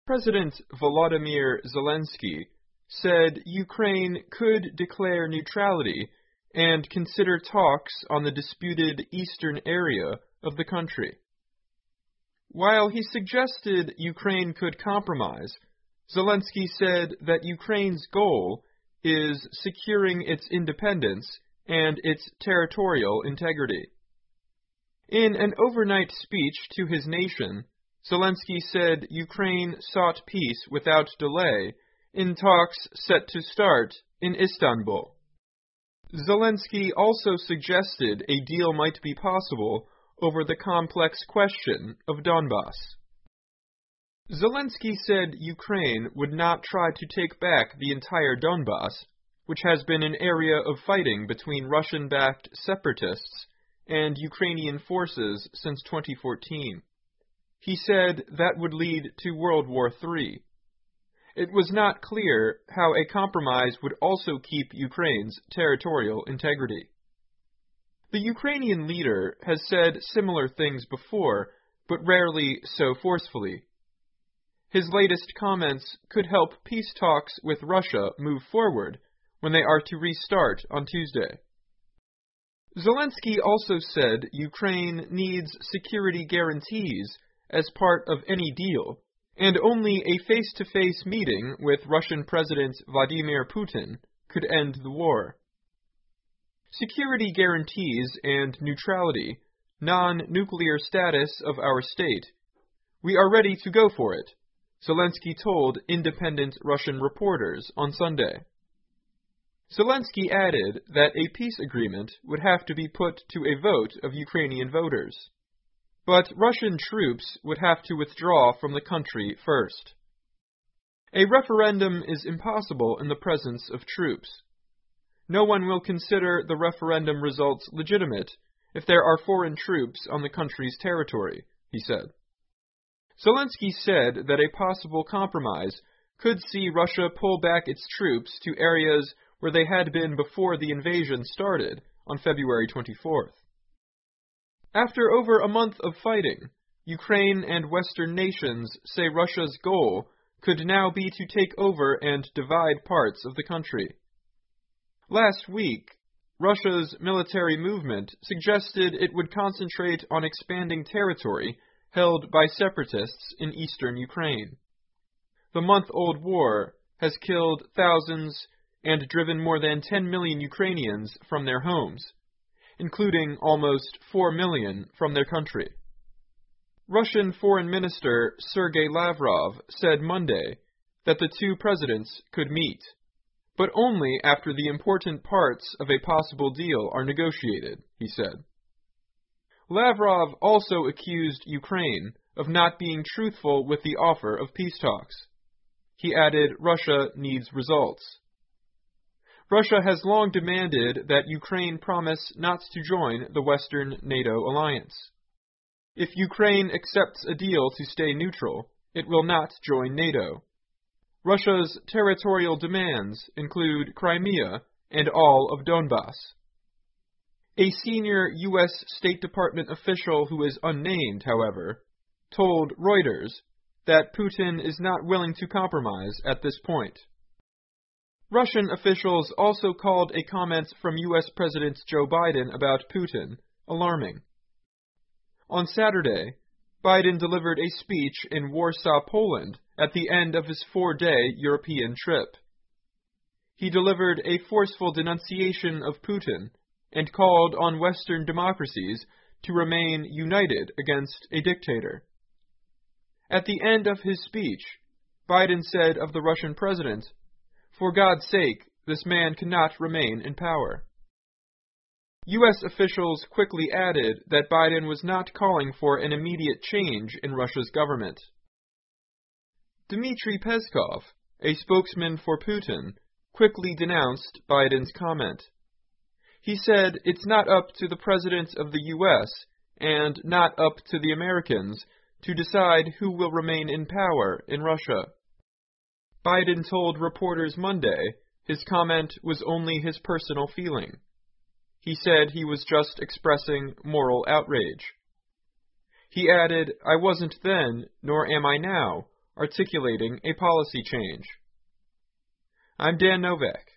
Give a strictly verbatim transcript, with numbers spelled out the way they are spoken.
President Volodymyr Zelensky said Ukraine could declare neutrality and consider talks on the disputed eastern area of the country. While he suggested Ukraine could compromise, Zelensky said that Ukraine's goal is securing its independence and its territorial integrity. In an overnight speech to his nation, Zelensky said Ukraine sought peace without delay in talks set to start in Istanbul. Zelensky also suggested a deal might be possible over the complex question of Donbas. Zelensky said Ukraine would not try to take back the entire Donbas, which has been an area of fighting between Russian-backed separatists and Ukrainian forces since twenty fourteen. He said that would lead to World War Three. It was not clear how a compromise would also keep Ukraine's territorial integrity. The Ukrainian leader has said similar things before, but rarely so forcefully. His latest comments could help peace talks with Russia move forward when they are to restart on Tuesday. Zelensky also said Ukraine needs security guarantees as part of any deal, and only a face-to-face meeting with Russian President Vladimir Putin could end the war. Security guarantees and neutrality, non-nuclear status of our state. We are ready to go for it, Zelensky told independent Russian reporters on Sunday. Zelensky added that a peace agreement would have to be put to a vote of Ukrainian voters, but Russian troops would have to withdraw from the country first. A referendum is impossible in the presence of troops. No one will consider the referendum results legitimate if there are foreign troops on the country's territory, he said. Zelensky said that a possible compromise could see Russia pull back its troops to areas where they had been before the invasion started on February twenty-fourth. After over a month of fighting, Ukraine and Western nations say Russia's goal could now be to take over and divide parts of the country. Last week, Russia's military movement suggested it would concentrate on expanding territory held by separatists in eastern Ukraine. The month-old war has killed thousands and driven more than ten million Ukrainians from their homes, including almost four million from their country. Russian Foreign Minister Sergei Lavrov said Monday that the two presidents could meet, but only after the important parts of a possible deal are negotiated, he said. Lavrov also accused Ukraine of not being truthful with the offer of peace talks. He added Russia needs results. Russia has long demanded that Ukraine promise not to join the Western NATO alliance. If Ukraine accepts a deal to stay neutral, it will not join NATO. Russia's territorial demands include Crimea and all of Donbas. A senior U S State Department official who is unnamed, however, told Reuters that Putin is not willing to compromise at this point. Russian officials also called a comment from U S President Joe Biden about Putin alarming. On Saturday, Biden delivered a speech in Warsaw, Poland, at the end of his four-day European trip. He delivered a forceful denunciation of Putin and called on Western democracies to remain united against a dictator. At the end of his speech, Biden said of the Russian president, "For God's sake, this man cannot remain in power." U S officials quickly added that Biden was not calling for an immediate change in Russia's government. Dmitry Peskov, a spokesman for Putin, quickly denounced Biden's comment. He said it's not up to the President of the U S and not up to the Americans to decide who will remain in power in Russia. Biden told reporters Monday his comment was only his personal feeling. He said he was just expressing moral outrage. He added, "I wasn't then, nor am I now, articulating a policy change. I'm Dan Novak.